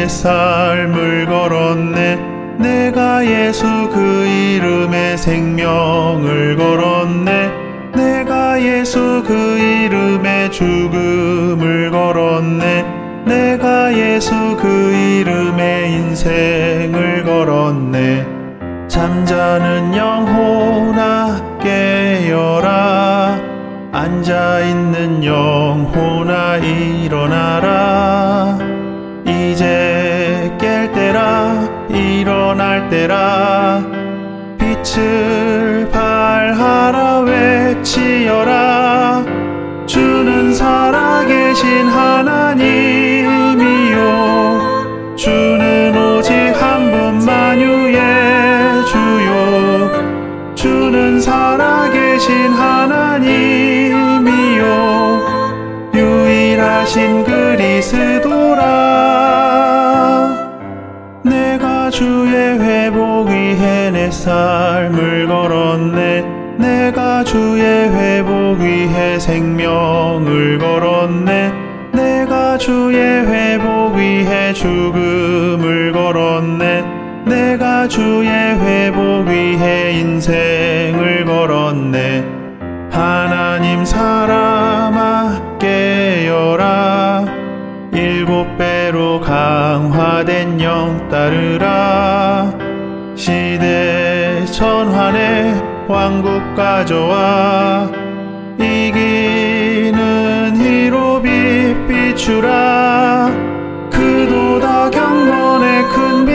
내 삶을 걸었네. 내가 예수 그 이름에 생명을 걸었네. 내가 예수 그 이름에 죽음을 걸었네. 내가 예수 그 이름에 인생을 걸었네. 잠자는 영혼아 깨어라. 앉아있는 영혼아 일어나라. 이제 깰 때라 일어날 때라. 빛을 발하라 외치어라. 주는 살아계신 하나님이요. 주는 오직 한 분 만유의 주요. 주는 살아계신 하나님이요. 유일하신 그리스도라. 내가 주의 회복 위해 내 삶을 걸었네. 내가 주의 회복 위해 생명을 걸었네. 내가 주의 회복 위해 죽음을 걸었네. 내가 주의 회복 위해 인생을 걸었네. 하나님 사람아 깨어라. 7배로 강화된 영 따르라. 시대 전환의 왕국 가져와. 이기는 희로 빛 비추라. 그도다 경건의 큰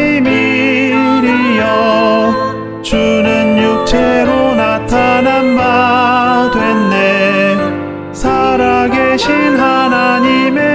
비밀이여. 주는 육체로 나타난 바 됐네. 살아계신 하나님의